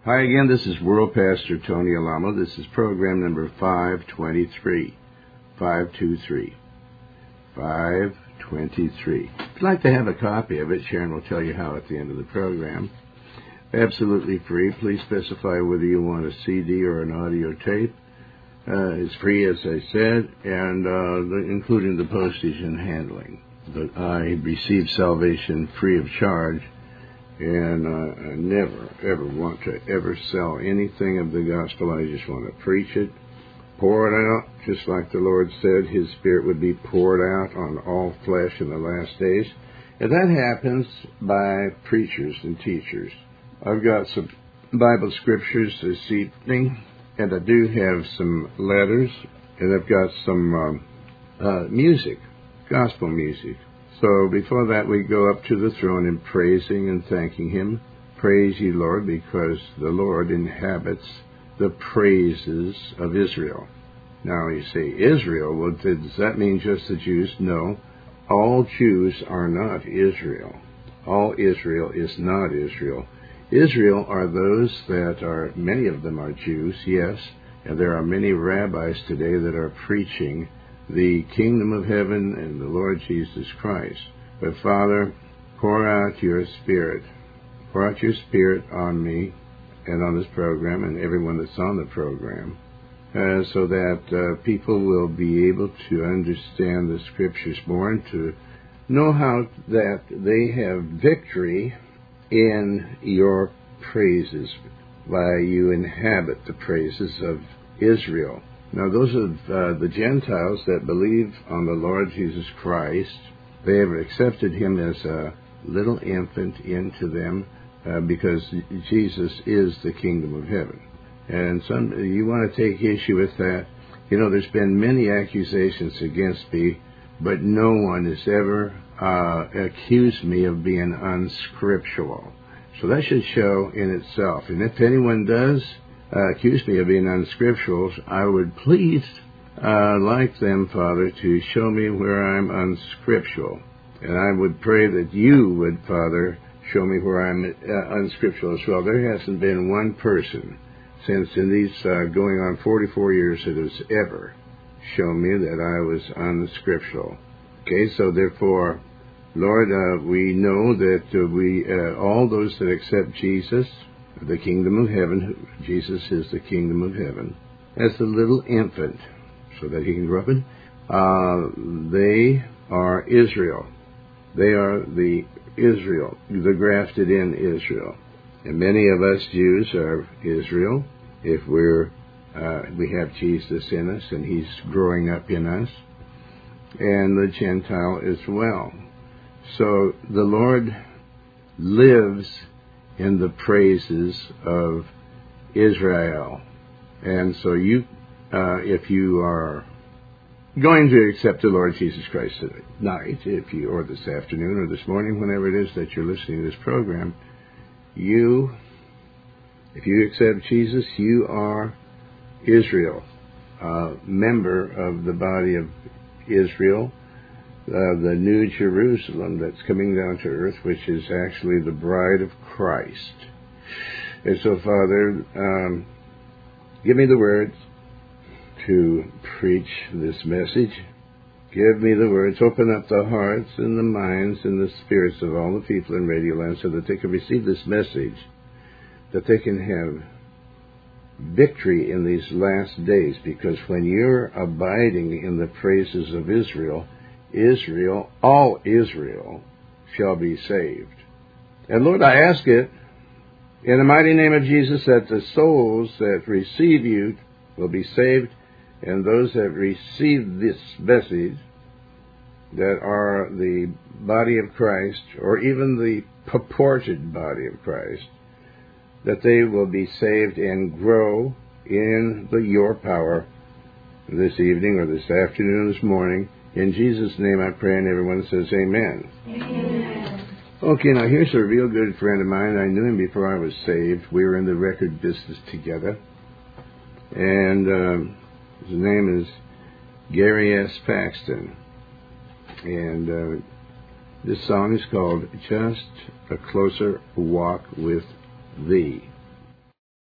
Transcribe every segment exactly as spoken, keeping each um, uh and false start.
Hi again, this is World Pastor Tony Alamo. This is program number five twenty-three. five two three. five twenty-three. If you'd like to have a copy of it, Sharon will tell you how at the end of the program. Absolutely free. Please specify whether you want a C D or an audio tape. Uh, it's free, as I said, and uh, the, including the postage and handling. But I receive salvation free of charge. And uh, I never, ever want to ever sell anything of the gospel. I just want to preach it, pour it out, just like the Lord said His Spirit would be poured out on all flesh in the last days. And that happens by preachers and teachers. I've got some Bible scriptures this evening, and I do have some letters, and I've got some um, uh, music, gospel music. So before that, we go up to the throne in praising and thanking Him. Praise ye, Lord, because the Lord inhabits the praises of Israel. Now, you say, Israel, well, does that mean just the Jews? No. All Jews are not Israel. All Israel is not Israel. Israel are those that are, many of them are Jews, yes, and there are many rabbis today that are preaching the kingdom of heaven and the Lord Jesus Christ. But Father, pour out your Spirit. Pour out your Spirit on me and on this program and everyone that's on the program, uh, so that uh, people will be able to understand the Scriptures more and to know how that they have victory in your praises, why you inhabit the praises of Israel. Now, those are uh, the Gentiles that believe on the Lord Jesus Christ. They have accepted Him as a little infant into them uh, because Jesus is the kingdom of heaven. And some you want to take issue with that. You know, there's been many accusations against me, but no one has ever uh, accused me of being unscriptural. So that should show in itself. And if anyone does Uh, accuse me of being unscriptural, I would please uh, like them, Father, to show me where I'm unscriptural. And I would pray that you would, Father, show me where I'm uh, unscriptural as well. There hasn't been one person since in these uh, going on forty-four years that has ever shown me that I was unscriptural. Okay, so therefore, Lord, uh, we know that uh, we uh, all those that accept Jesus, the kingdom of heaven, Jesus is the kingdom of heaven, as a little infant, so that he can grow up in, uh, they are Israel. They are the Israel, the grafted in Israel. And many of us Jews are Israel, if we're, uh, we have Jesus in us, and He's growing up in us, and the Gentile as well. So the Lord lives in the praises of Israel. And so you, uh, if you are going to accept the Lord Jesus Christ tonight, if you, or this afternoon or this morning, whenever it is that you're listening to this program, you, if you accept Jesus, you are Israel, a member of the body of Israel, Uh, the New Jerusalem that's coming down to earth, which is actually the bride of Christ. And so, Father, um, give me the words to preach this message. Give me the words. Open up the hearts and the minds and the spirits of all the people in Radio Land so that they can receive this message, that they can have victory in these last days. Because when you're abiding in the praises of Israel, Israel, all Israel, shall be saved. And Lord, I ask it in the mighty name of Jesus that the souls that receive you will be saved, and those that receive this message that are the body of Christ, or even the purported body of Christ, that they will be saved and grow in the, your power this evening or this afternoon or this morning. In Jesus' name I pray, and everyone says amen. Amen. Okay, now here's a real good friend of mine. I knew him before I was saved. We were in the record business together. And um, his name is Gary S. Paxton. And uh, this song is called Just a Closer Walk with Thee.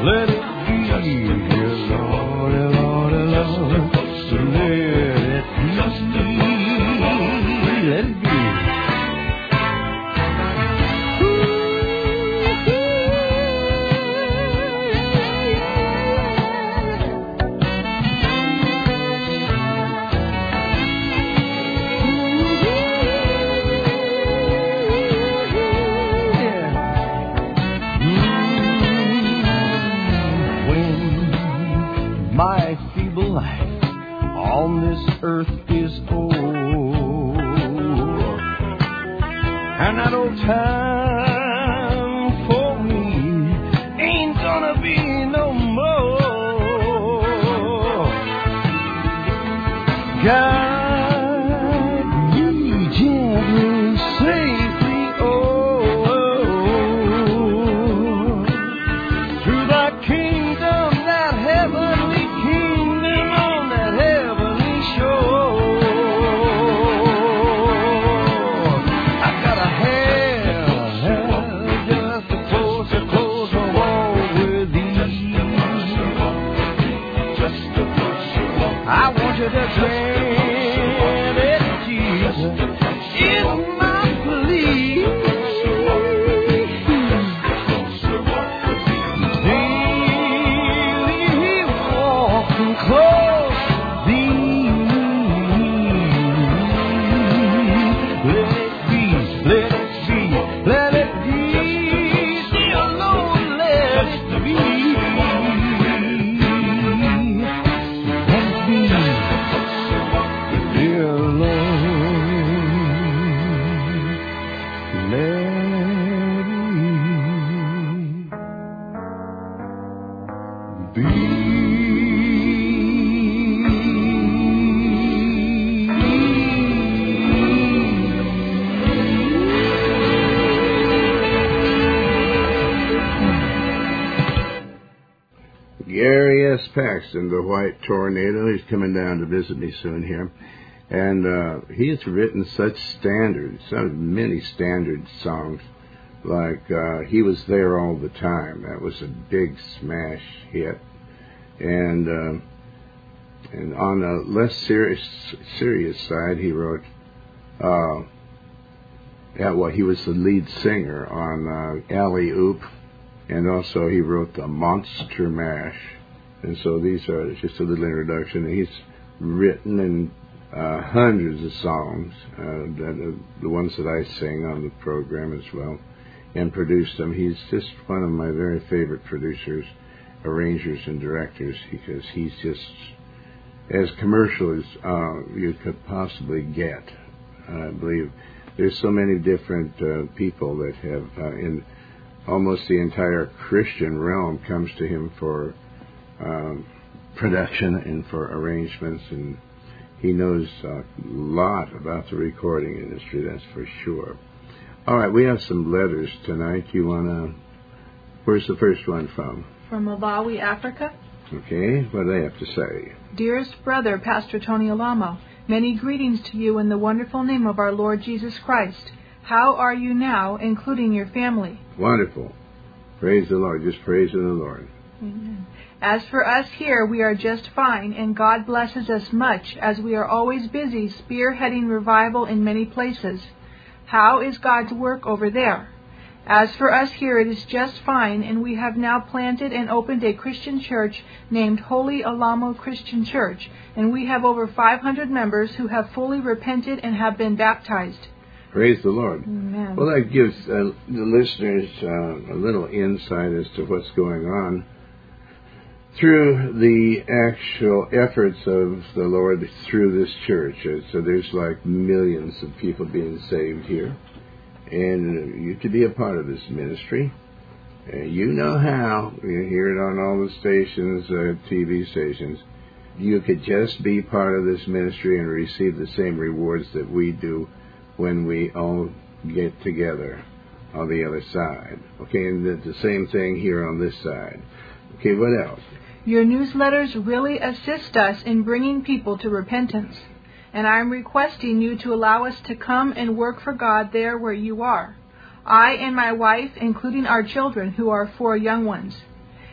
let it be, dear Lord, Lord, Lord, let it be, let it be. My feeble life on this earth is o'er, and that old time for me ain't gonna be no more. Guide me gently, safely, oh, through thy kingdom, that heavenly to the grant it, Jesus, is my plea. Daily walking close thee. Let it be, let it be, let it be, dear Lord, let it be. Dear Lord, let it be. Gary S. Paxton, the White Tornado, he's coming down to visit me soon here. And uh, he has written such standards, so many standard songs, like uh, He Was There All the Time. That was a big smash hit. And uh, and on the less serious serious side, he wrote, uh, yeah, well, he was the lead singer on uh, Alley Oop, and also he wrote the Monster Mash. And so these are just a little introduction. He's written and Uh, hundreds of songs, uh, that, uh, the ones that I sing on the program as well, and produced them. He's just one of my very favorite producers, arrangers, and directors, because he's just as commercial as uh, you could possibly get. I believe there's so many different uh, people that have, uh, in almost the entire Christian realm, comes to him for um, production and for arrangements, and he knows a lot about the recording industry, that's for sure. All right, we have some letters tonight. You want to... Where's the first one from? From Malawi, Africa. Okay, what do they have to say? Dearest brother, Pastor Tony Alamo, many greetings to you in the wonderful name of our Lord Jesus Christ. How are you now, including your family? Wonderful. Praise the Lord. Just praise the Lord. Amen. As for us here, we are just fine, and God blesses us much, as we are always busy spearheading revival in many places. How is God's work over there? As for us here, it is just fine, and we have now planted and opened a Christian church named Holy Alamo Christian Church, and we have over five hundred members who have fully repented and have been baptized. Praise the Lord. Amen. Well, that gives uh, the listeners uh, a little insight as to what's going on through the actual efforts of the Lord through this church. So there's like millions of people being saved here. And you could be a part of this ministry. Uh, you know how. You hear it on all the stations, uh, T V stations. You could just be part of this ministry and receive the same rewards that we do when we all get together on the other side. Okay, and the, the same thing here on this side. Okay, what else? Your newsletters really assist us in bringing people to repentance, and I am requesting you to allow us to come and work for God there where you are. I and my wife, including our children, who are four young ones.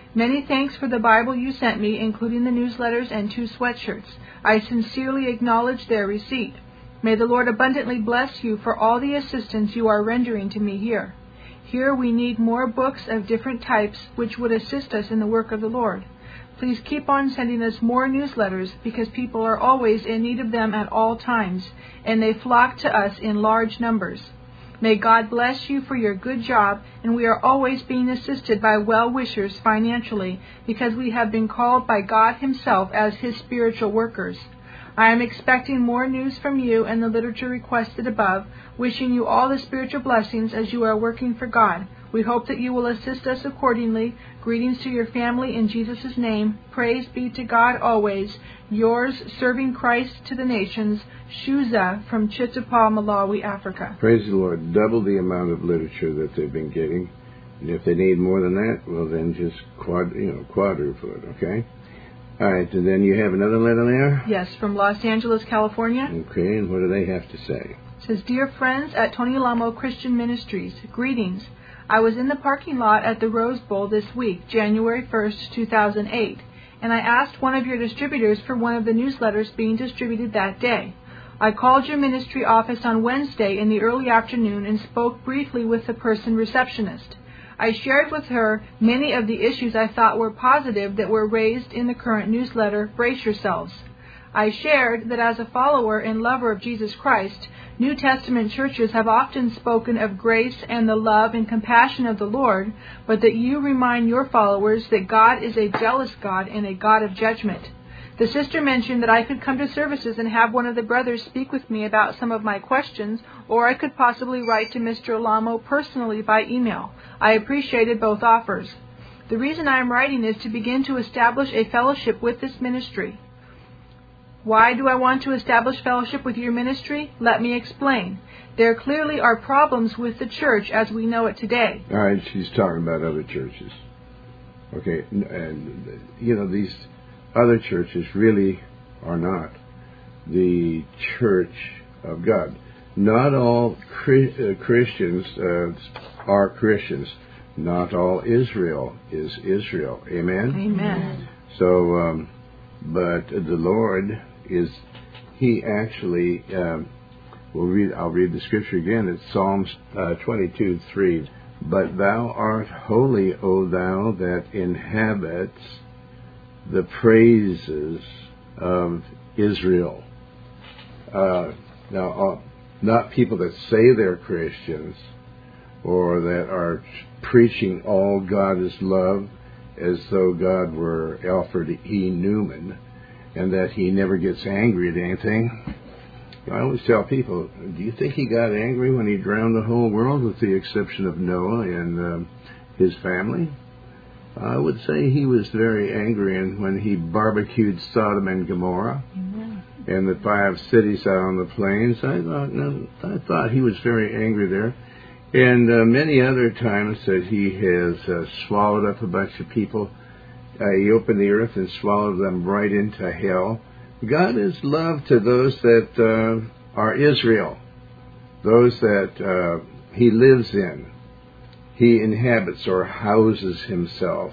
Many thanks for the Bible you sent me, including the newsletters and two sweatshirts. I sincerely acknowledge their receipt. May the Lord abundantly bless you for all the assistance you are rendering to me here. Here we need more books of different types which would assist us in the work of the Lord. Please keep on sending us more newsletters because people are always in need of them at all times, and they flock to us in large numbers. May God bless you for your good job, and we are always being assisted by well-wishers financially because we have been called by God Himself as His spiritual workers. I am expecting more news from you and the literature requested above, wishing you all the spiritual blessings as you are working for God. We hope that you will assist us accordingly. Greetings to your family in Jesus' name. Praise be to God always. Yours, serving Christ to the nations, Shuza from Chitapa, Malawi, Africa. Praise the Lord. Double the amount of literature that they've been getting. And if they need more than that, well, then just quad, you know, quadruple it, okay? All right, and then you have another letter there? Yes, from Los Angeles, California. Okay, and what do they have to say? It says, Dear friends at Tony Alamo Christian Ministries, greetings. I was in the parking lot at the Rose Bowl this week, January first, two thousand eight, and I asked one of your distributors for one of the newsletters being distributed that day. I called your ministry office on Wednesday in the early afternoon and spoke briefly with the person receptionist. I shared with her many of the issues I thought were positive that were raised in the current newsletter, Brace Yourselves. I shared that as a follower and lover of Jesus Christ, New Testament churches have often spoken of grace and the love and compassion of the Lord, but that you remind your followers that God is a jealous God and a God of judgment. The sister mentioned that I could come to services and have one of the brothers speak with me about some of my questions, or I could possibly write to Mister Alamo personally by email. I appreciated both offers. The reason I am writing is to begin to establish a fellowship with this ministry. Why do I want to establish fellowship with your ministry? Let me explain. There clearly are problems with the church as we know it today. All right, she's talking about other churches. Okay, and, you know, these other churches really are not the church of God. Not all Chri- uh, Christians uh, are Christians. Not all Israel is Israel. Amen? Amen. So, um, but the Lord is, He actually, um, we'll read, I'll read the scripture again. It's Psalms uh, twenty-two, three. But thou art holy, O thou that inhabits the praises of Israel. Uh, now, uh, not people that say they're Christians or that are preaching all God is love as though God were Alfred E. Newman and that He never gets angry at anything. I always tell people, do you think He got angry when He drowned the whole world with the exception of Noah and um, his family? I would say He was very angry and when He barbecued Sodom and Gomorrah mm-hmm. and the five cities out on the plains. I thought, no, I thought He was very angry there. And uh, many other times that He has uh, swallowed up a bunch of people. Uh, he opened the earth and swallowed them right into hell. God is love to those that uh, are Israel, those that uh, He lives in. He inhabits or houses Himself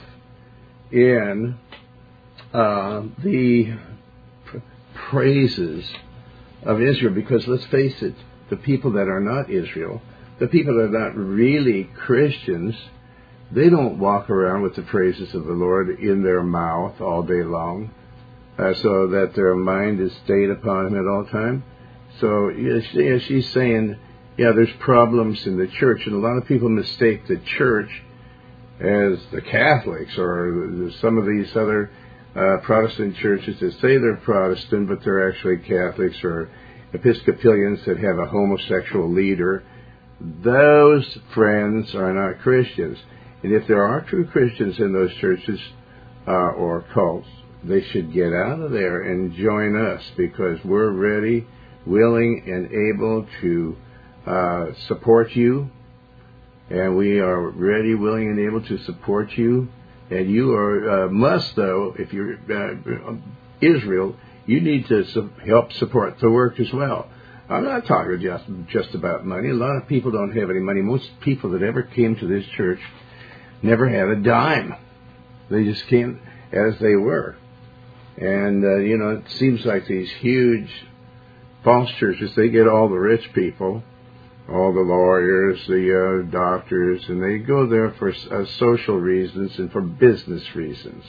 in uh, the pr- praises of Israel. Because let's face it, the people that are not Israel, the people that are not really Christians, they don't walk around with the praises of the Lord in their mouth all day long, uh, so that their mind is stayed upon Him at all time. So you know, she's saying, yeah, there's problems in the church, and a lot of people mistake the church as the Catholics or some of these other uh, Protestant churches that say they're Protestant, but they're actually Catholics, or Episcopalians that have a homosexual leader. Those friends are not Christians. And if there are true Christians in those churches uh, or cults, they should get out of there and join us, because we're ready, willing, and able to uh, support you. And we are ready, willing, and able to support you. And you are uh, must, though, if you're uh, Israel, you need to su- help support the work as well. I'm not talking just just about money. A lot of people don't have any money. Most people that ever came to this church never had a dime. They just came as they were. And, uh, you know, it seems like these huge false churches, they get all the rich people, all the lawyers, the uh, doctors, and they go there for uh, social reasons and for business reasons.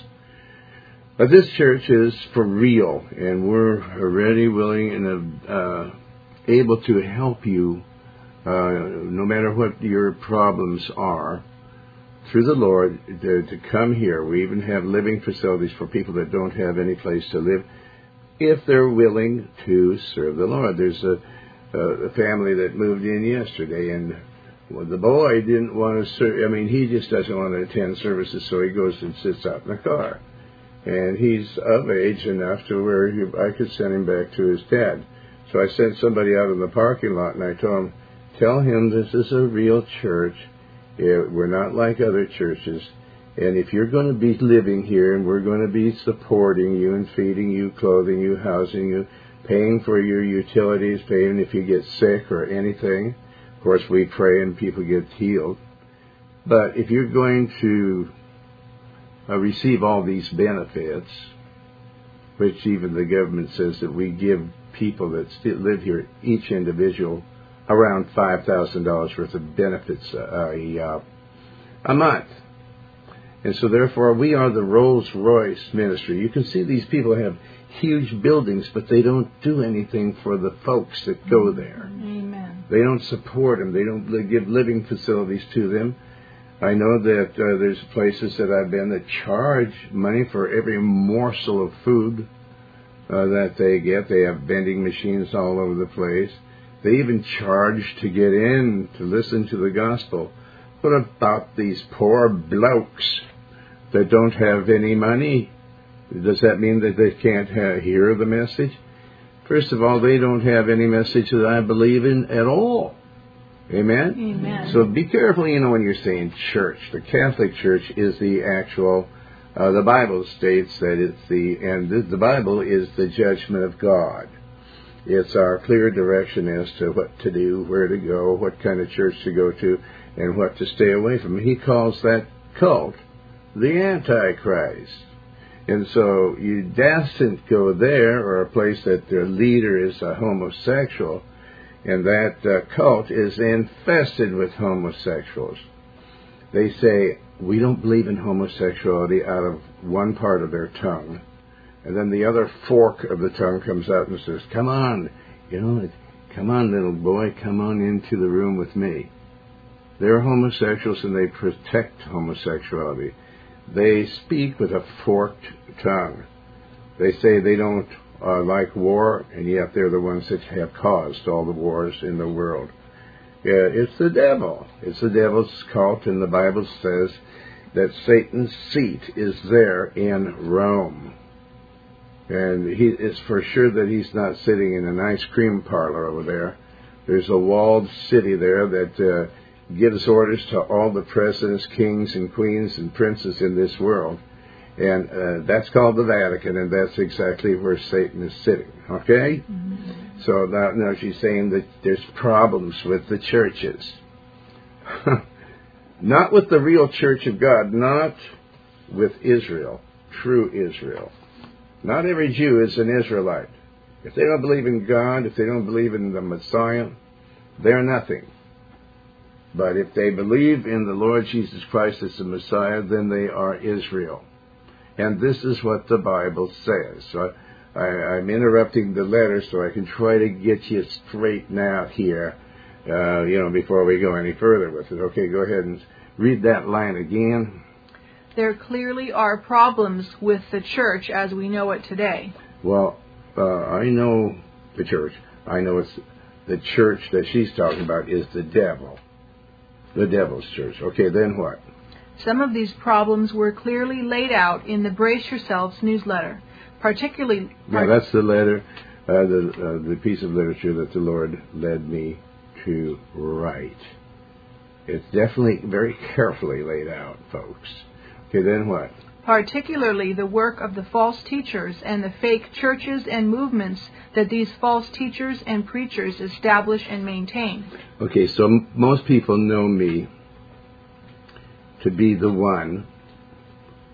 But this church is for real, and we're ready, willing, and uh, able to help you uh, no matter what your problems are, through the Lord, to, to come here. We even have living facilities for people that don't have any place to live, if they're willing to serve the Lord. There's a, a family that moved in yesterday, and well, the boy didn't want to serve. I mean, he just doesn't want to attend services, so he goes and sits out in the car. And he's of age enough to where he, I could send him back to his dad. So I sent somebody out in the parking lot, and I told him, tell him this is a real church. We're not like other churches. And if you're going to be living here, and we're going to be supporting you and feeding you, clothing you, housing you, paying for your utilities, paying if you get sick or anything. Of course, we pray and people get healed. But if you're going to uh, receive all these benefits, which even the government says that we give people that still live here, each individual, around five thousand dollars worth of benefits uh, a, uh, a month. And so therefore we are the Rolls-Royce ministry. You can see these people have huge buildings, but they don't do anything for the folks that go there. Amen. They don't support them. They don't li- give living facilities to them. I know that uh, there's places that I've been that charge money for every morsel of food uh, that they get. They have vending machines all over the place. They even charge to get in to listen to the gospel. What about these poor blokes that don't have any money? Does that mean that they can't ha- hear the message? First of all, they don't have any message that I believe in at all. Amen? Amen. So be careful, you know, when you're saying church. The Catholic Church is the actual, uh, the Bible states that it's the, and the, the Bible is the judgment of God. It's our clear direction as to what to do, where to go, what kind of church to go to, and what to stay away from. He calls that cult the Antichrist. And so you dasn't go there, or a place that their leader is a homosexual, and that uh, cult is infested with homosexuals. They say, we don't believe in homosexuality out of one part of their tongue. And then the other fork of the tongue comes out and says, come on, you know, come on, little boy, come on into the room with me. They're homosexuals and they protect homosexuality. They speak with a forked tongue. They say they don't uh, like war, and yet they're the ones that have caused all the wars in the world. Yeah, it's the devil. It's the devil's cult, and the Bible says that Satan's seat is there in Rome. And he, it's for sure that he's not sitting in an ice cream parlor over there. There's a walled city there that uh, gives orders to all the presidents, kings, and queens, and princes in this world. And uh, that's called the Vatican, and that's exactly where Satan is sitting. Okay? Mm-hmm. So now, now she's saying that there's problems with the churches. Not with the real church of God, not with Israel, true Israel. Not every Jew is an Israelite. If they don't believe in God, if they don't believe in the Messiah, they're nothing. But if they believe in the Lord Jesus Christ as the Messiah, then they are Israel. And this is what the Bible says. So I, I'm interrupting the letter so I can try to get you straightened out here, uh, you know, before we go any further with it. Okay, go ahead and read that line again. There clearly are problems with the church as we know it today. Well, uh, I know the church. I know it's the church that she's talking about is the devil. The devil's church. Okay, then what? Some of these problems were clearly laid out in the Brace Yourselves newsletter, particularly... Yeah, that's the letter, uh, the, uh, the piece of literature that the Lord led me to write. It's definitely very carefully laid out, folks. Okay, then what? Particularly the work of the false teachers and the fake churches and movements that these false teachers and preachers establish and maintain. Okay, so m- most people know me to be the one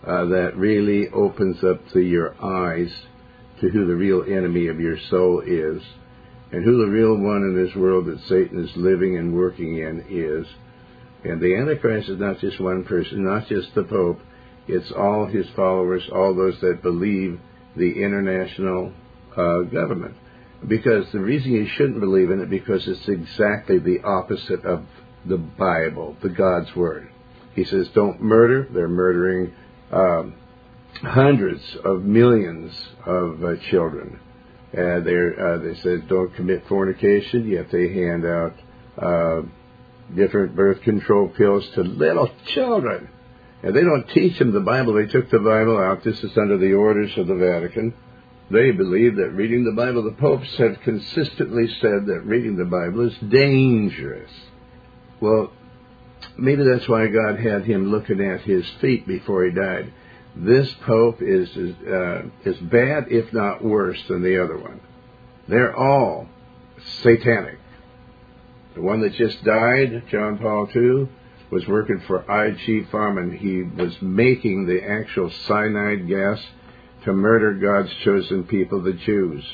uh, that really opens up to your eyes to who the real enemy of your soul is, and who the real one in this world that Satan is living and working in is. And the Antichrist is not just one person, not just the Pope. It's all his followers, all those that believe the international uh, government. Because the reason you shouldn't believe in it, because it's exactly the opposite of the Bible, the God's Word. He says, don't murder. They're murdering um, hundreds of millions of uh, children. Uh, uh, they said, don't commit fornication, yet they hand out uh, different birth control pills to little children. And they don't teach them the Bible. They took the Bible out. This is under the orders of the Vatican. They believe that reading the Bible, the popes have consistently said that reading the Bible is dangerous. Well, maybe that's why God had him looking at his feet before he died. This pope is uh, is bad, if not worse, than the other one. They're all satanic. The one that just died, John Paul the Second, was working for I G Farman. He was making the actual cyanide gas to murder God's chosen people, the Jews.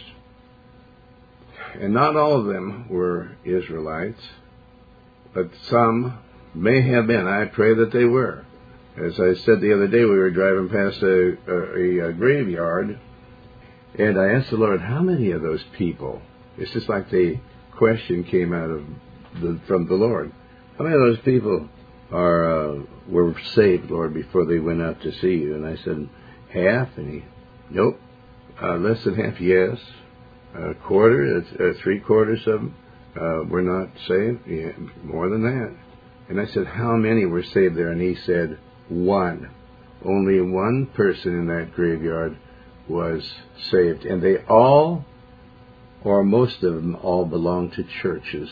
And not all of them were Israelites, but some may have been. I pray that they were. As I said the other day, we were driving past a, a, a graveyard, and I asked the Lord, how many of those people? It's just like the question came out of the, from the Lord. How many of those people are uh, were saved, Lord, before they went out to see you? And I said, half. And he, nope, uh, less than half, yes. A quarter, uh, three quarters of them uh, were not saved. Yeah, more than that. And I said, how many were saved there? And he said, one. Only one person in that graveyard was saved. And they all, or most of them, all belong to churches.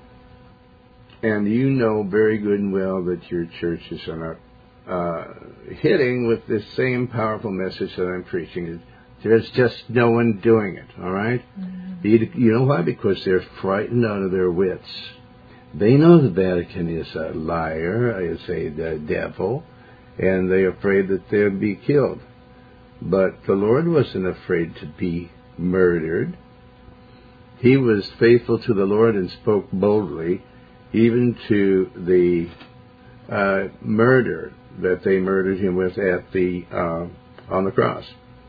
And you know very good and well that your churches are not uh, hitting with this same powerful message that I'm preaching. There's just no one doing it, all right? Mm-hmm. You, you know why? Because they're frightened out of their wits. They know the Vatican is a liar, is a the devil, and they're afraid that they'll be killed. But the Lord wasn't afraid to be murdered. He was faithful to the Lord and spoke boldly, even to the uh, murder that they murdered him with at the uh, on the cross.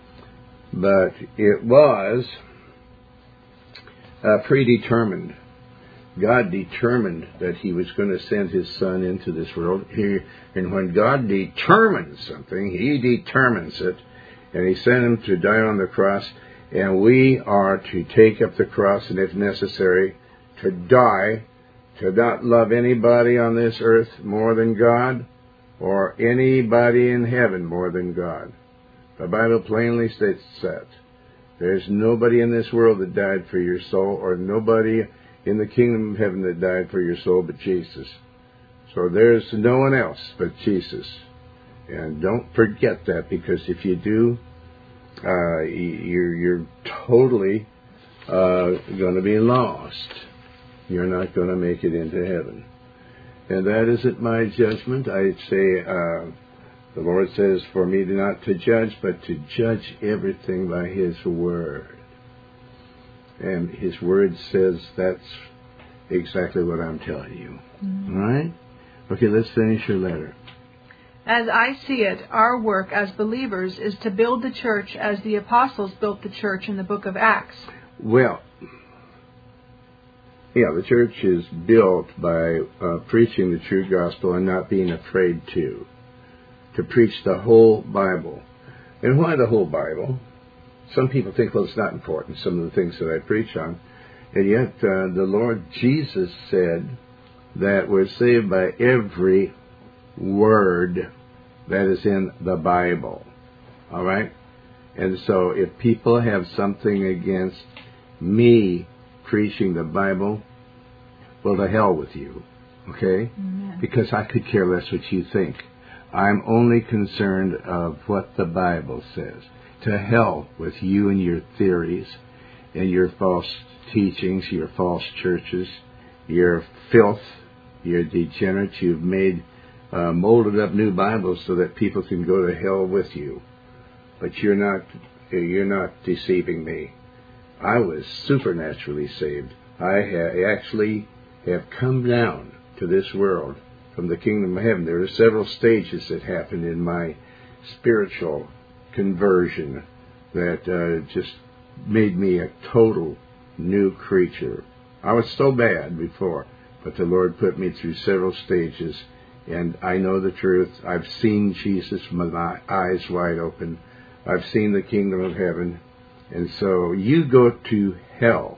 But it was uh, predetermined. God determined that he was going to send his son into this world. He, and when God determines something, he determines it. And he sent him to die on the cross. And we are to take up the cross, and if necessary, to die, to not love anybody on this earth more than God, or anybody in heaven more than God. The Bible plainly states that. There's nobody in this world that died for your soul, or nobody in the kingdom of heaven that died for your soul but Jesus. So there's no one else but Jesus. And don't forget that, because if you do, uh, you're, you're totally uh, going to be lost. You're not going to make it into heaven. And that isn't my judgment. I'd say uh, the Lord says for me to not to judge, but to judge everything by his word. And his word says that's exactly what I'm telling you. Mm-hmm. All right? Okay, let's finish your letter. As I see it, our work as believers is to build the church as the apostles built the church in the book of Acts. Well, yeah, the church is built by uh, preaching the true gospel and not being afraid to. To preach the whole Bible. And why the whole Bible? Some people think, well, it's not important, some of the things that I preach on. And yet, uh, the Lord Jesus said that we're saved by every word that is in the Bible. All right? And so if people have something against me preaching the Bible, well, to hell with you. Okay? Amen. Because I could care less what you think. I'm only concerned of what the Bible says. To hell with you and your theories and your false teachings, your false churches, your filth, your degenerates. You've made uh, molded up new Bibles so that people can go to hell with you. But you're not, you're not deceiving me. I was supernaturally saved. I ha- actually have come down to this world from the kingdom of heaven. There are several stages that happened in my spiritual conversion that uh, just made me a total new creature. I was so bad before, but the Lord put me through several stages, and I know the truth. I've seen Jesus with my eyes wide open. I've seen the kingdom of heaven. And so you go to hell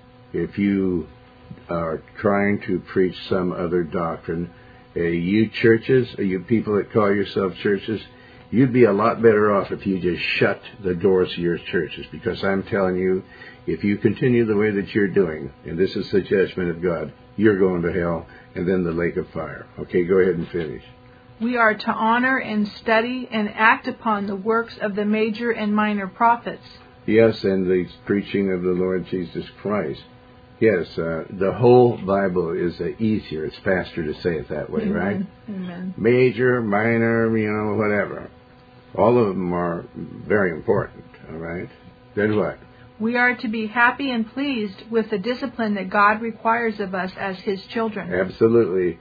if you are trying to preach some other doctrine. Uh, you churches, or you people that call yourself churches, you'd be a lot better off if you just shut the doors of your churches, because I'm telling you, if you continue the way that you're doing, and this is the judgment of God, you're going to hell and then the lake of fire. Okay, go ahead and finish. We are to honor and study and act upon the works of the major and minor prophets. Yes, and the preaching of the Lord Jesus Christ. Yes, uh, the whole Bible is uh, easier. It's faster to say it that way, Amen. right? Amen. Major, minor, you know, whatever. All of them are very important, all right? Then what? We are to be happy and pleased with the discipline that God requires of us as His children. Absolutely.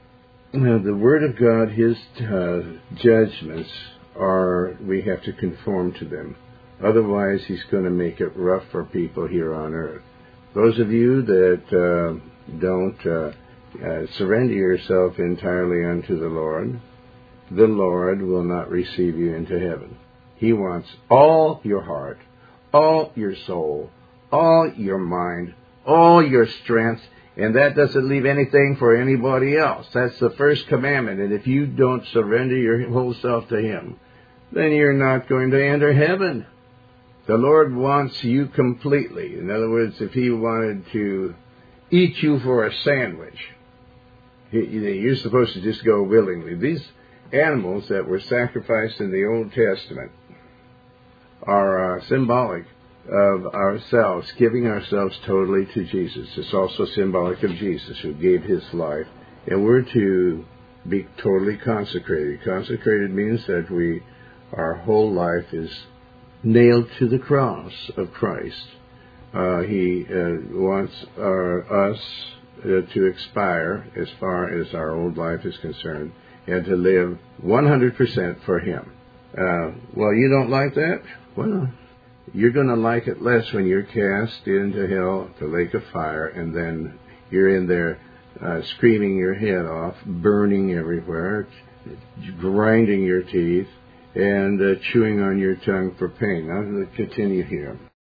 Now, the Word of God, His uh, judgments are, we have to conform to them. Otherwise, He's going to make it rough for people here on earth. Those of you that uh, don't uh, uh, surrender yourself entirely unto the Lord, the Lord will not receive you into heaven. He wants all your heart, all your soul, all your mind, all your strength, and that doesn't leave anything for anybody else. That's the first commandment, and if you don't surrender your whole self to Him, then you're not going to enter heaven. The Lord wants you completely. In other words, if He wanted to eat you for a sandwich, you're supposed to just go willingly. These animals that were sacrificed in the Old Testament are uh, symbolic of ourselves, giving ourselves totally to Jesus. It's also symbolic of Jesus, who gave His life. And we're to be totally consecrated. Consecrated means that we, our whole life is nailed to the cross of Christ. Uh, he uh, wants our, us uh, to expire as far as our old life is concerned, and to live one hundred percent for Him. Uh, well, you don't like that? Well, you're going to like it less when you're cast into hell, the lake of fire, and then you're in there uh, screaming your head off, burning everywhere, grinding your teeth, and uh, chewing on your tongue for pain. Now, let's continue here.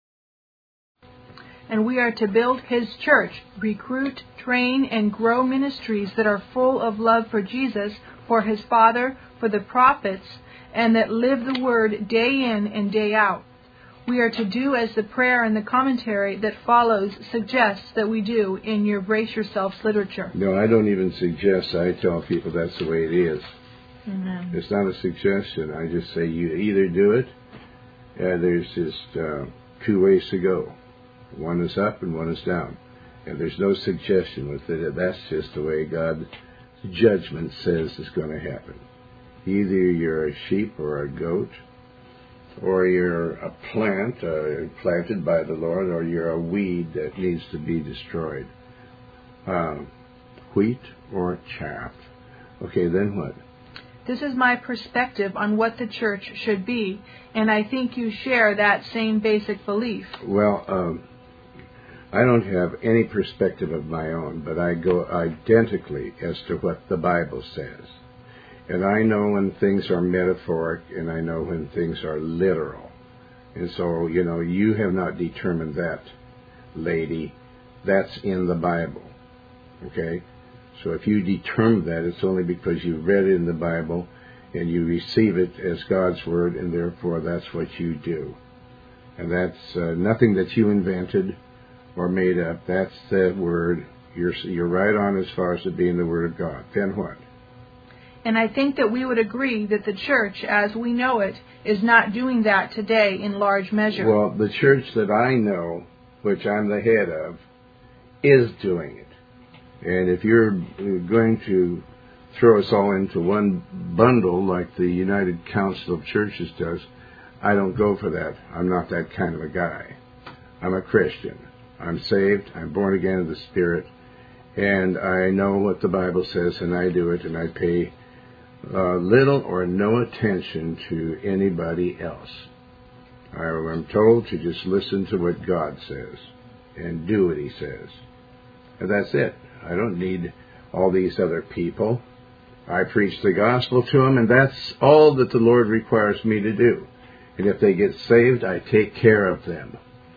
And we are to build His church, recruit, train, and grow ministries that are full of love for Jesus, for His Father, for the prophets, and that live the Word day in and day out. We are to do as the prayer and the commentary that follows suggests that we do in your Brace Yourselves literature. No, I don't even suggest. I tell people that's the way it is. Amen. It's not a suggestion. I just say you either do it, and there's just uh, two ways to go. One is up and one is down. And there's no suggestion with it. That's just the way God's judgment says is going to happen. Either you're a sheep or a goat, or you're a plant uh, planted by the Lord, or you're a weed that needs to be destroyed. Uh, wheat or chaff. Okay, then what? This is my perspective on what the church should be, and I think you share that same basic belief. Well, um, I don't have any perspective of my own, but I go identically as to what the Bible says. And I know when things are metaphoric, and I know when things are literal. And so, you know, you have not determined that, lady. That's in the Bible. Okay? So if you determine that, it's only because you read it in the Bible and you receive it as God's Word, and therefore that's what you do. And that's uh, nothing that you invented or made up. That's the Word. You're, you're right on as far as it being the Word of God. Then what? And I think that we would agree that the church, as we know it, is not doing that today in large measure. Well, the church that I know, which I'm the head of, is doing it. And if you're going to throw us all into one bundle like the United Council of Churches does. I don't go for that. I'm not that kind of a guy. I'm a Christian. I'm saved. I'm born again of the Spirit. And I know what the Bible says, and I do it, and I pay uh, little or no attention to anybody else. I am told to just listen to what God says and do what He says. And that's it. I don't need all these other people. I preach the gospel to them, and that's all that the Lord requires me to do. And if they get saved, I take care of them.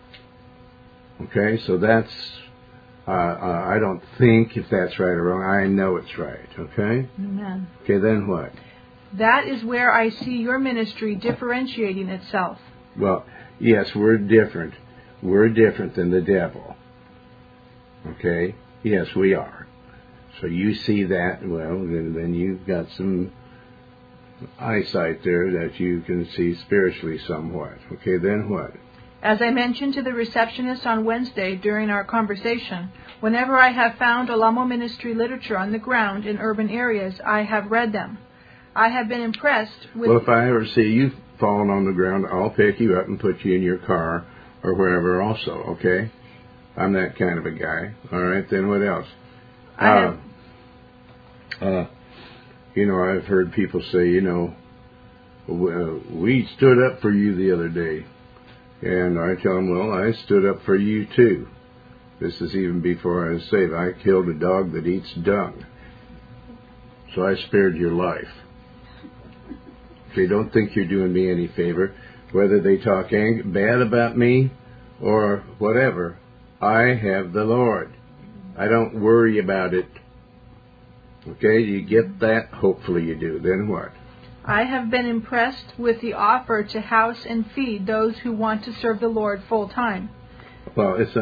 Okay, so that's, uh, uh, I don't think if that's right or wrong. I know it's right, okay? Amen. Okay, then what? That is where I see your ministry differentiating itself. Well, yes, we're different. We're different than the devil. Okay? Yes, we are. So you see that, well, then, then you've got some eyesight there that you can see spiritually somewhat. Okay, then what? As I mentioned to the receptionist on Wednesday during our conversation, whenever I have found Alamo ministry literature on the ground in urban areas, I have read them. I have been impressed with... Well, if I ever see you falling on the ground, I'll pick you up and put you in your car or wherever also, okay? I'm that kind of a guy. All right, then what else? I uh, have... uh, you know, I've heard people say, you know, well, we stood up for you the other day. And I tell them, well, I stood up for you too. This is even before I was saved. I killed a dog that eats dung. So I spared your life. Okay, don't think you're doing me any favor. Whether they talk ang- bad about me or whatever, I have the Lord. I don't worry about it. Okay, you get that? Hopefully you do. Then what? I have been impressed with the offer to house and feed those who want to serve the Lord full time. Well, it's a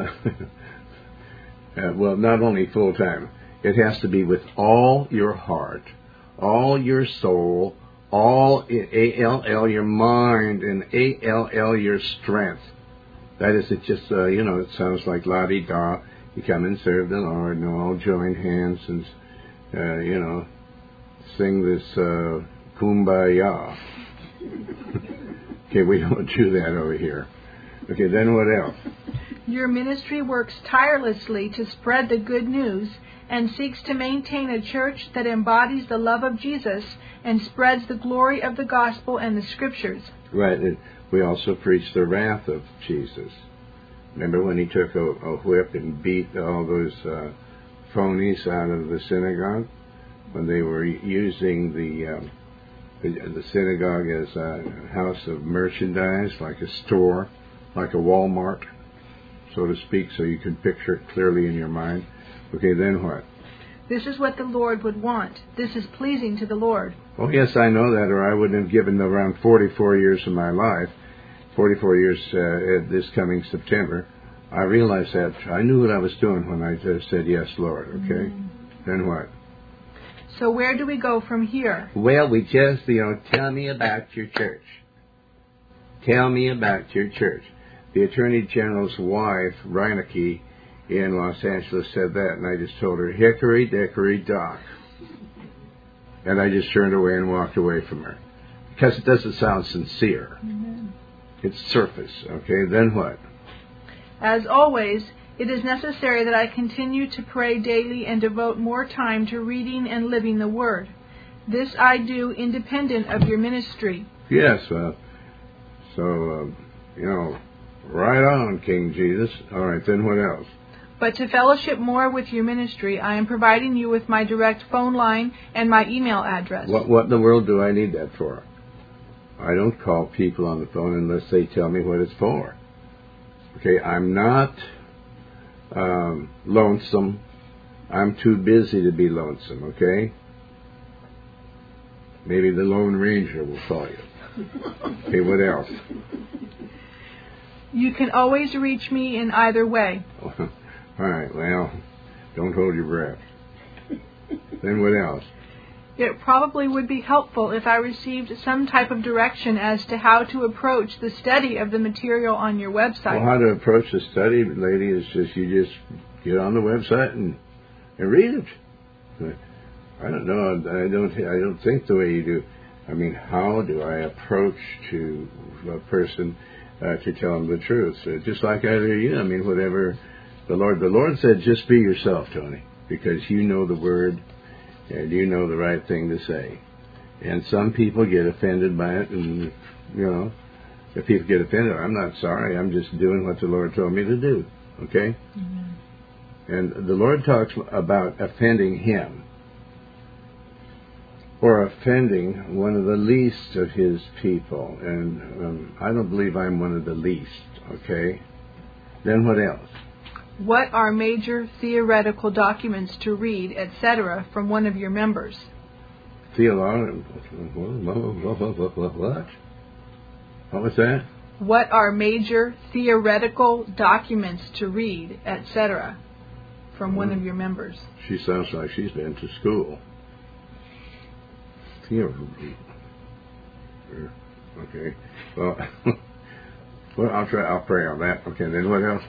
uh, well, not only full time. It has to be with all your heart, all your soul, all A L L your mind, and A L L your strength. That is, it just uh, you know, it sounds like la di da. You come and serve the Lord, and all join hands and uh, you know, sing this. Uh, Kumbaya. Okay, we don't do that over here. Okay, then what else? Your ministry works tirelessly to spread the good news and seeks to maintain a church that embodies the love of Jesus and spreads the glory of the gospel and the scriptures. Right, and we also preach the wrath of Jesus. Remember when he took a, a whip and beat all those uh, phonies out of the synagogue? When they were using the... Um, the synagogue as a house of merchandise, like a store, like a Walmart, so to speak, so you can picture it clearly in your mind. Okay, then what? This is what the Lord would want. This is pleasing to the Lord. Oh, yes, I know that, or I wouldn't have given around forty-four years of my life, forty-four years uh, this coming September. I realized that. I knew what I was doing when I just said, yes, Lord, okay? Mm. Then what? So where do we go from here? Well, we just, you know, tell me about your church. Tell me about your church. The Attorney General's wife, Reineke, in Los Angeles said that, and I just told her, hickory, dickory, dock. And I just turned away and walked away from her. Because it doesn't sound sincere. Mm-hmm. It's surface, okay? Then what? As always, it is necessary that I continue to pray daily and devote more time to reading and living the Word. This I do independent of your ministry. Yes, uh, so, uh, you know, right on, King Jesus. All right, then what else? But to fellowship more with your ministry, I am providing you with my direct phone line and my email address. What, what in the world do I need that for? I don't call people on the phone unless they tell me what it's for. Okay, I'm not... Um, lonesome. I'm too busy to be lonesome, okay? Maybe the Lone Ranger will call you. Okay, what else? You can always reach me in either way. All right, well, don't hold your breath. Then what else? It probably would be helpful if I received some type of direction as to how to approach the study of the material on your website. Well, how to approach the study, lady, is just you just get on the website and, and read it. I don't know. I don't. I don't think the way you do. I mean, how do I approach to a person uh, to tell them the truth? So just like I do you. I mean, whatever the Lord. The Lord said, just be yourself, Tony, because you know the Word and you know the right thing to say. And some people get offended by it, and you know, if people get offended, I'm not sorry. I'm just doing what the Lord told me to do. Okay. Mm-hmm. And the Lord talks about offending Him, or offending one of the least of His people. And um, I don't believe I'm one of the least, okay? Then what else? What are major theoretical documents to read, et cetera, from one of your members? Theological... What? What was that? What are major theoretical documents to read, et cetera, from mm-hmm. one of your members? She sounds like she's been to school. Okay. Well, well, I'll try. I'll pray on that. Okay. Then what else?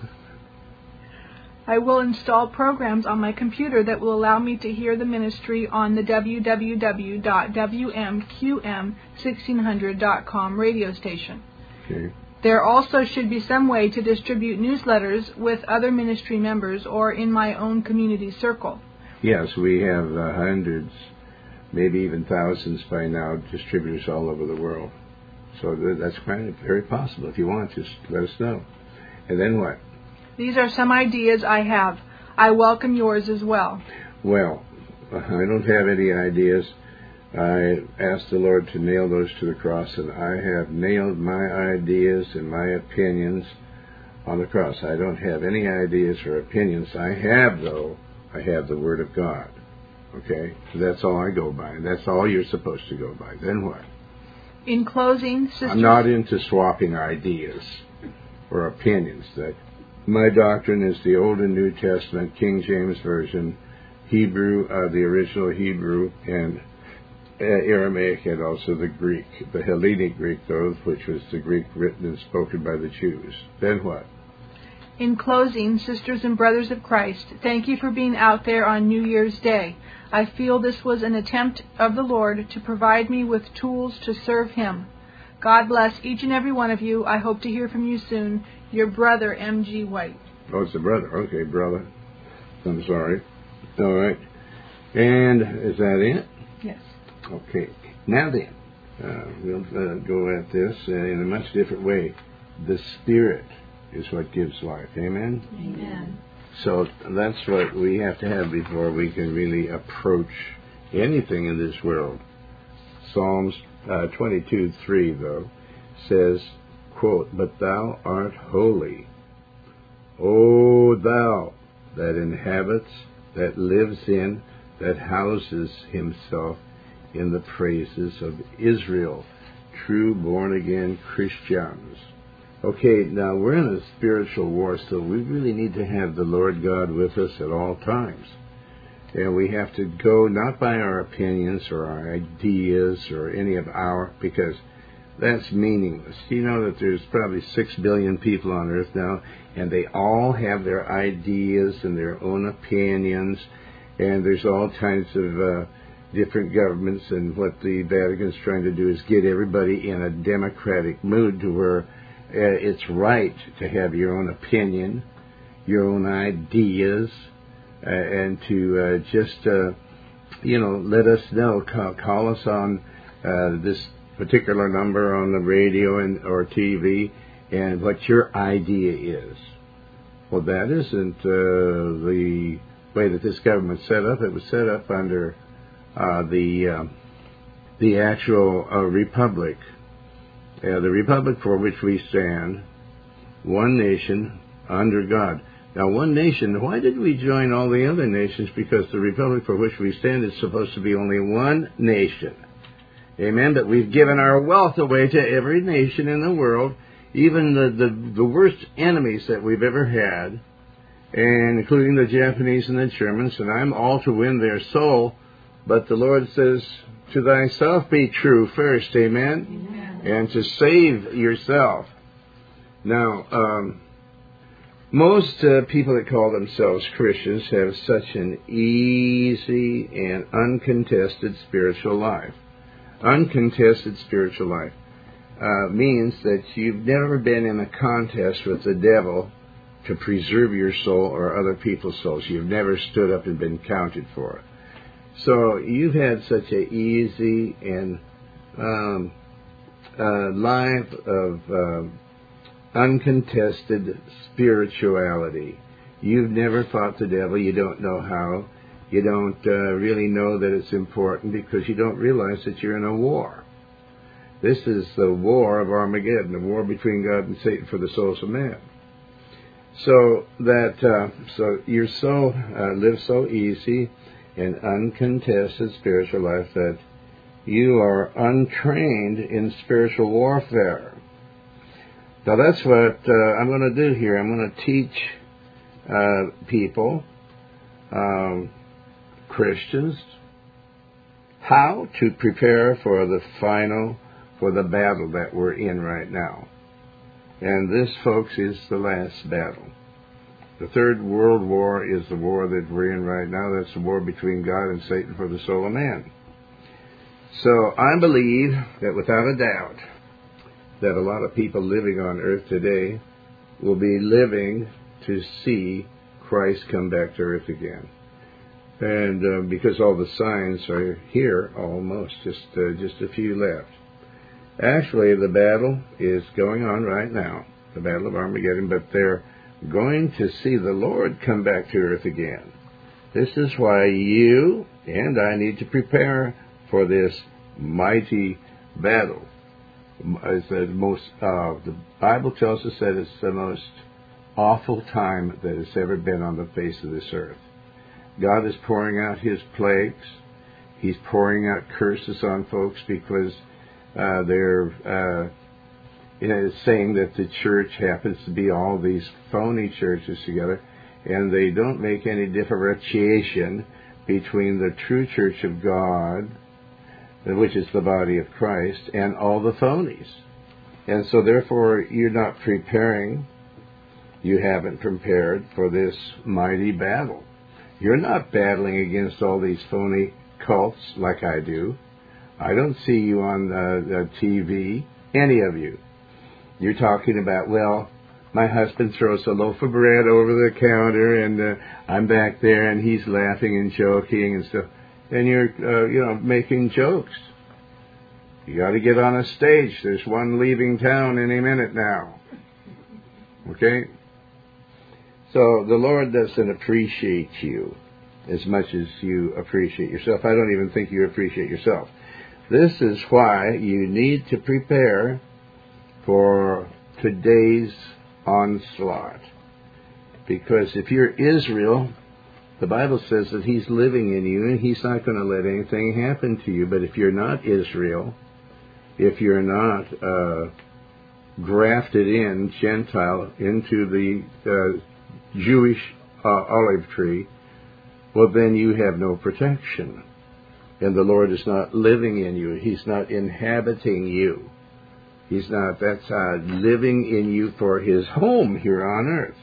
I will install programs on my computer that will allow me to hear the ministry on the w w w dot w m q m sixteen hundred dot com radio station. Okay. There also should be some way to distribute newsletters with other ministry members or in my own community circle. Yes, we have uh, hundreds, maybe even thousands by now, distributors all over the world. So that's kind of very possible. If you want, just let us know. And then what? These are some ideas I have. I welcome yours as well. Well, I don't have any ideas. I asked the Lord to nail those to the cross, and I have nailed my ideas and my opinions on the cross. I don't have any ideas or opinions. I have, though, I have the Word of God. Okay? So that's all I go by, and that's all you're supposed to go by. Then what? In closing, sisters... I'm not into swapping ideas or opinions. That my doctrine is the Old and New Testament, King James Version, Hebrew, uh, the original Hebrew, and uh, Aramaic, and also the Greek, the Hellenic Greek, though, which was the Greek written and spoken by the Jews. Then what? In closing, sisters and brothers of Christ, thank you for being out there on New Year's Day. I feel this was an attempt of the Lord to provide me with tools to serve Him. God bless each and every one of you. I hope to hear from you soon. Your brother, M G White. Oh, it's a brother. Okay, brother. I'm sorry. All right. And is that it? Yes. Okay. Now then, uh, we'll uh, go at this uh, in a much different way. The Spirit is what gives life. Amen? Amen. So that's what we have to have before we can really approach anything in this world. Psalms uh, twenty-two three, though, says, quote, "But thou art holy, O thou that inhabits, that lives in, that houses himself in the praises of Israel," true born-again Christians. Okay, now we're in a spiritual war, so we really need to have the Lord God with us at all times. And we have to go not by our opinions or our ideas or any of our, because that's meaningless. You know that there's probably six billion people on earth now, and they all have their ideas and their own opinions, and there's all kinds of uh, different governments, and what the Vatican's trying to do is get everybody in a democratic mood to where uh, it's right to have your own opinion, your own ideas, uh, and to uh, just, uh, you know, let us know. Call, call us on uh, this particular number on the radio and or T V, and what your idea is. Well, that isn't uh, the way that this government's set up. It was set up under uh, the uh, the actual uh, republic, uh, the republic for which we stand, one nation under God. Now, one nation, why did we join all the other nations? Because the republic for which we stand is supposed to be only one nation. Amen? But we've given our wealth away to every nation in the world, even the, the, the worst enemies that we've ever had, and including the Japanese and the Germans, and I'm all to win their soul. But the Lord says, to thyself be true first, amen? Amen. And to save yourself. Now, um, Most uh, people that call themselves Christians have such an easy and uncontested spiritual life. Uncontested spiritual life uh, means that you've never been in a contest with the devil to preserve your soul or other people's souls. You've never stood up and been counted for. So you've had such an easy and um, uh, life of uh, uncontested spirituality. You've never fought the devil. You don't know how. You don't uh, really know that it's important because you don't realize that you're in a war. This is the war of Armageddon, the war between God and Satan for the souls of man. So that uh, so you're so uh, live so easy and uncontested spiritual life that you are untrained in spiritual warfare. Now that's what uh, I'm going to do here. I'm going to teach uh, people, um, Christians, how to prepare for the final, for the battle that we're in right now. And this, folks, is the last battle. The Third World War is the war that we're in right now. That's the war between God and Satan for the soul of man. So I believe that without a doubt that a lot of people living on earth today will be living to see Christ come back to earth again. And uh, because all the signs are here, almost, just uh, just a few left. Actually, the battle is going on right now, the Battle of Armageddon, but they're going to see the Lord come back to earth again. This is why you and I need to prepare for this mighty battle. It's the most, uh, the Bible tells us that it's the most awful time that has ever been on the face of this earth. God is pouring out His plagues. He's pouring out curses on folks because uh, they're uh, you know, saying that the church happens to be all these phony churches together, and they don't make any differentiation between the true church of God, which is the body of Christ, and all the phonies. And so therefore you're not preparing, you haven't prepared for this mighty battle. You're not battling against all these phony cults like I do. I don't see you on the, the T V, any of you. You're talking about, well, my husband throws a loaf of bread over the counter and uh, I'm back there and he's laughing and joking and stuff. And you're, uh, you know, making jokes. You got to get on a stage. There's one leaving town any minute now. Okay? So the Lord doesn't appreciate you as much as you appreciate yourself. I don't even think you appreciate yourself. This is why you need to prepare for today's onslaught. Because if you're Israel, the Bible says that He's living in you and He's not going to let anything happen to you. But if you're not Israel, if you're not uh, grafted in, Gentile, into the uh, Jewish uh, olive tree, well, then you have no protection. And the Lord is not living in you. He's not inhabiting you. He's not, that's uh, living in you for His home here on earth.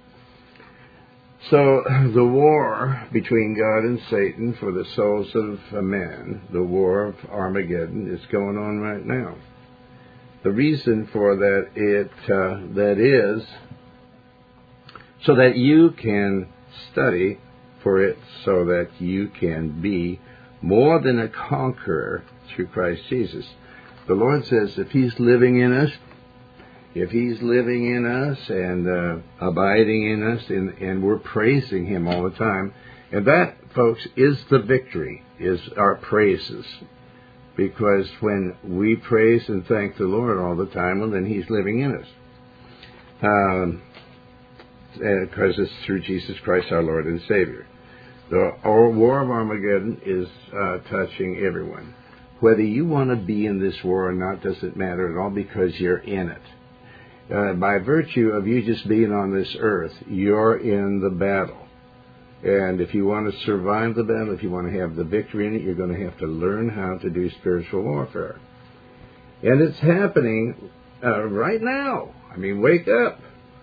So the war between God and Satan for the souls of man, the war of Armageddon, is going on right now. The reason for that, it uh, that is so that you can study for it, so that you can be more than a conqueror through Christ Jesus. The Lord says if He's living in us, if He's living in us and uh, abiding in us, and, and we're praising Him all the time, and that, folks, is the victory, is our praises. Because when we praise and thank the Lord all the time, well, then He's living in us. Um, because it's through Jesus Christ our Lord and Savior. The war of Armageddon is uh, touching everyone. Whether you want to be in this war or not doesn't matter at all, because you're in it. Uh, by virtue of you just being on this earth, you're in the battle. And if you want to survive the battle, if you want to have the victory in it, you're going to have to learn how to do spiritual warfare. And it's happening uh, right now. I mean, wake up.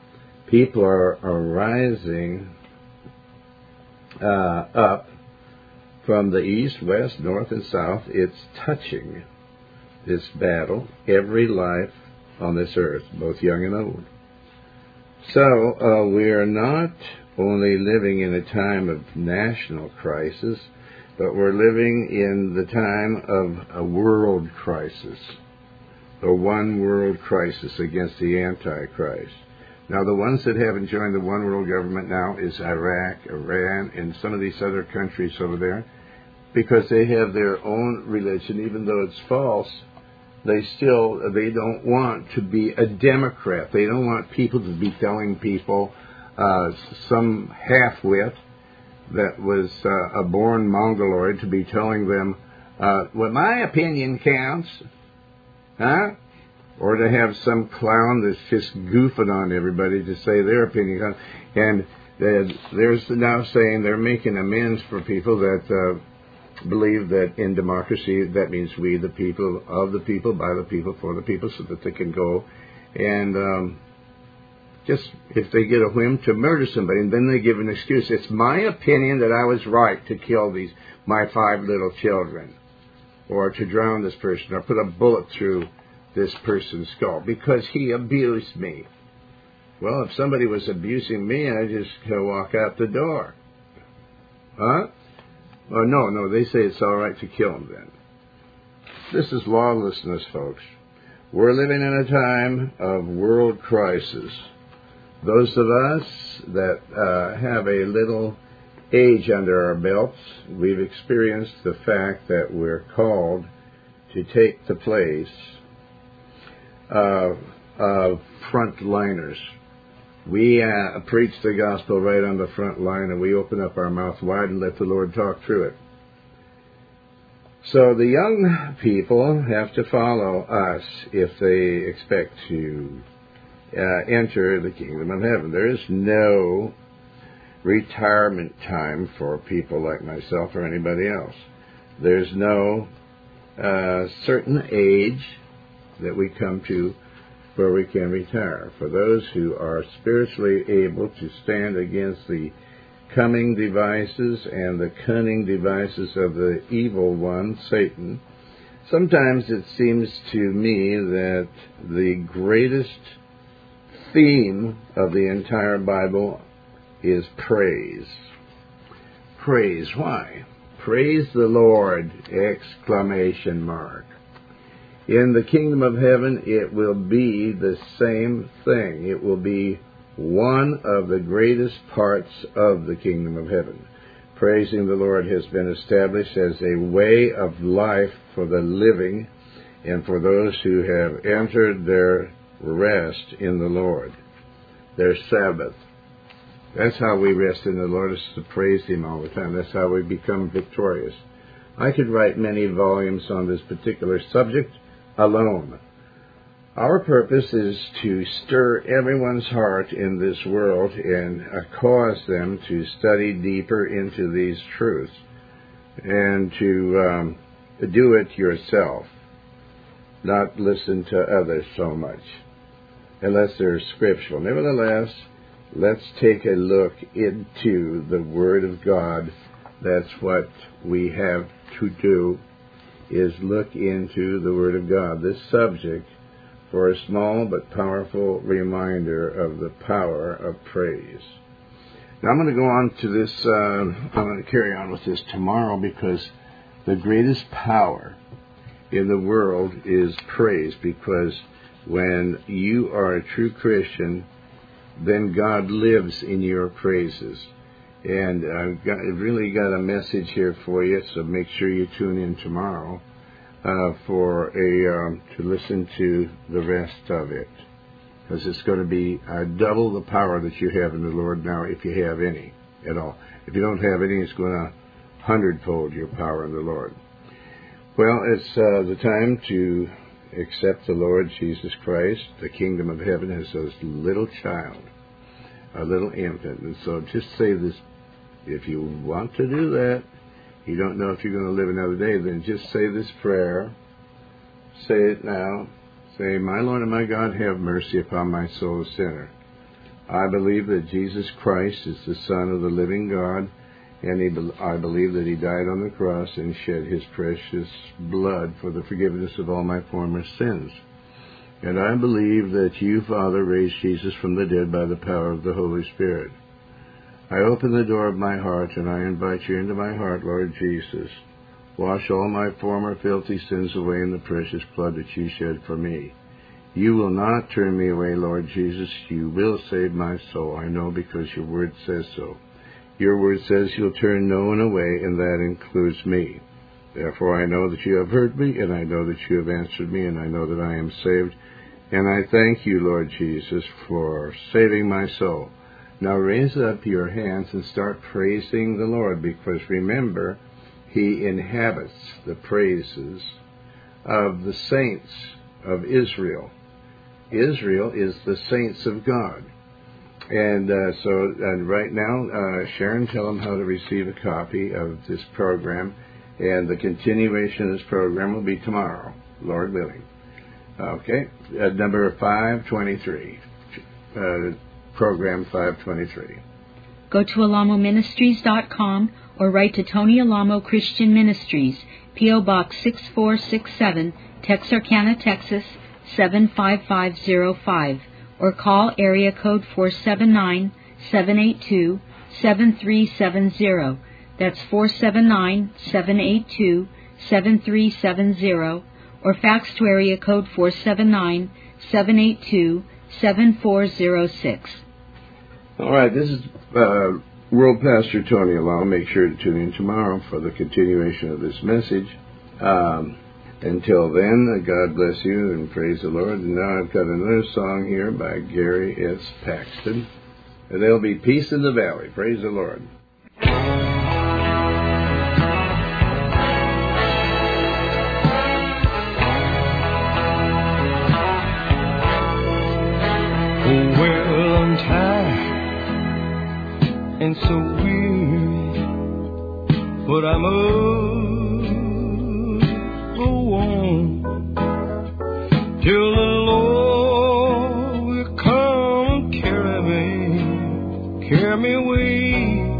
People are, are rising uh, up from the east, west, north, and south. It's touching this battle, every life on this earth, both young and old. So uh, we are not only living in a time of national crisis, but we're living in the time of a world crisis, a one world crisis against the Antichrist. Now, the ones that haven't joined the one world government now is Iraq, Iran, and some of these other countries over there, because they have their own religion. Even though it's false, they still, they don't want to be a Democrat. They don't want people to be telling people, uh, some half-wit that was uh, a born Mongoloid to be telling them, uh, well, my opinion counts, huh? Or to have some clown that's just goofing on everybody to say their opinion counts. And there's now saying they're making amends for people that uh, believe that in democracy, that means we, the people, of the people, by the people, for the people, so that they can go and um, just, if they get a whim, to murder somebody, and then they give an excuse. It's my opinion that I was right to kill these, my five little children, or to drown this person, or put a bullet through this person's skull, because he abused me. Well, if somebody was abusing me, I'd just uh, walk out the door. Huh? Oh, no, no, they say it's all right to kill him then. This is lawlessness, folks. We're living in a time of world crisis. Those of us that uh, have a little age under our belts, we've experienced the fact that we're called to take the place uh, of frontliners. We uh, preach the gospel right on the front line, and we open up our mouth wide and let the Lord talk through it. So the young people have to follow us if they expect to uh, enter the kingdom of heaven. There is no retirement time for people like myself or anybody else. There's no uh, certain age that we come to where we can retire. For those who are spiritually able to stand against the coming devices and the cunning devices of the evil one, Satan, sometimes it seems to me that the greatest theme of the entire Bible is praise. Praise. Why? Praise the Lord! Exclamation mark. In the kingdom of heaven, it will be the same thing. It will be one of the greatest parts of the kingdom of heaven. Praising the Lord has been established as a way of life for the living and for those who have entered their rest in the Lord, their Sabbath. That's how we rest in the Lord, is to praise Him all the time. That's how we become victorious. I could write many volumes on this particular subject alone. Our purpose is to stir everyone's heart in this world and uh, cause them to study deeper into these truths and to um, do it yourself, not listen to others so much, unless they're scriptural. Nevertheless, let's take a look into the Word of God. That's what we have to do, is look into the Word of God. This subject, for a small but powerful reminder of the power of praise. Now I'm going to go on to this, uh, I'm going to carry on with this tomorrow, because the greatest power in the world is praise, because when you are a true Christian, then God lives in your praises. And I've, got, I've really got a message here for you, so make sure you tune in tomorrow uh, for a um, to listen to the rest of it, because it's going to be uh, double the power that you have in the Lord now, if you have any at all. If you don't have any, it's going to hundredfold your power in the Lord. Well, it's uh, the time to accept the Lord Jesus Christ. The kingdom of heaven is a little child, a little infant. And so just say this, if you want to do that, you don't know if you're going to live another day, then just say this prayer. Say it now. Say, my Lord and my God, have mercy upon my soul sinner. I believe that Jesus Christ is the Son of the living God, and he, I believe that he died on the cross and shed his precious blood for the forgiveness of all my former sins. And I believe that you, Father, raised Jesus from the dead by the power of the Holy Spirit. I open the door of my heart, and I invite you into my heart, Lord Jesus. Wash all my former filthy sins away in the precious blood that you shed for me. You will not turn me away, Lord Jesus. You will save my soul. I know, because your word says so. Your word says you'll turn no one away, and that includes me. Therefore I know that you have heard me, and I know that you have answered me, and I know that I am saved. And I thank you, Lord Jesus, for saving my soul. Now raise up your hands and start praising the Lord, because remember, he inhabits the praises of the saints of Israel. Israel is the saints of God. And uh, so and right now, uh, Sharon, tell them how to receive a copy of this program. And the continuation of this program will be tomorrow, Lord willing. Okay, uh, number five twenty-three, uh, program five twenty-three. Go to alamo ministries dot com or write to Tony Alamo Christian Ministries, P O Box six four six seven, Texarkana, Texas, seven five five zero five, or call area code four seven nine, seven eight two, seven three seven zero. That's four seven nine, seven eight two, seven three seven zero, or fax to area code four seven nine, seven eight two, seven four zero six. All right, this is uh, World Pastor Tony Alamo. Make sure to tune in tomorrow for the continuation of this message. Um, until then, uh, God bless you and praise the Lord. And now I've got another song here by Gary S. Paxton. And there'll be peace in the valley. Praise the Lord. Well, I'm tired and so weary, but I must go on till the Lord will come and carry me, carry me away.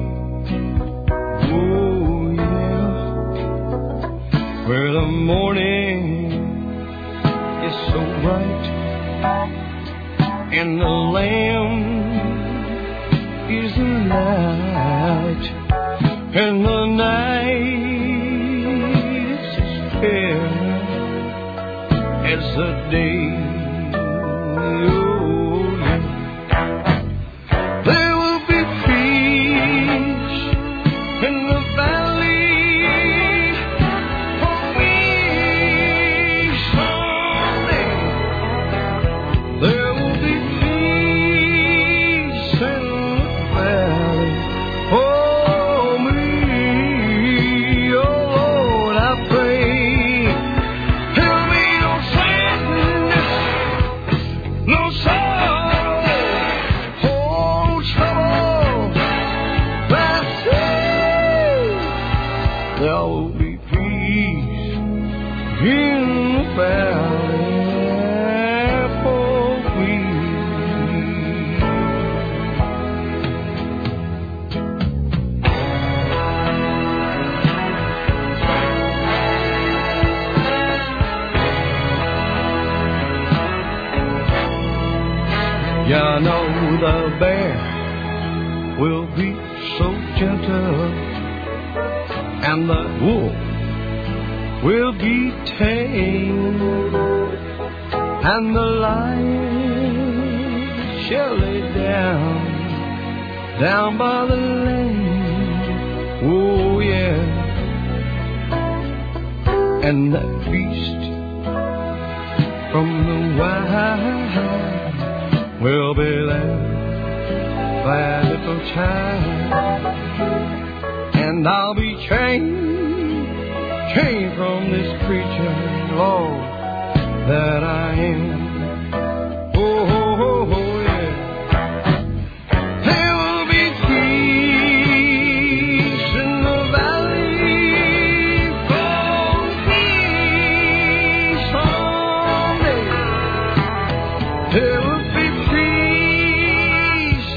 Oh, yeah, where the morning is so bright and the Lamb is the light, and the night is as fair as the day. Oh, yeah. There will be peace in the valley for me someday. There will be Yeah, I know the bear will be so gentle, and the wolf will be tame, and the lion shall lay down, down by the lane. Oh, yeah. And that beast from the wild will be there by a little child, and I'll be chained, chained from this creature, Lord, that I am. Oh, oh, oh, oh, yeah. There will be peace in the valley for me someday. There will be peace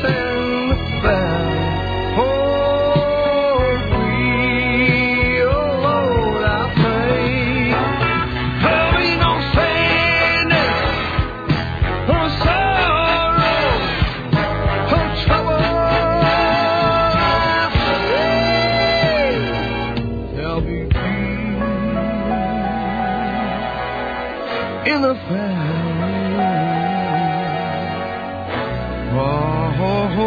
Oh,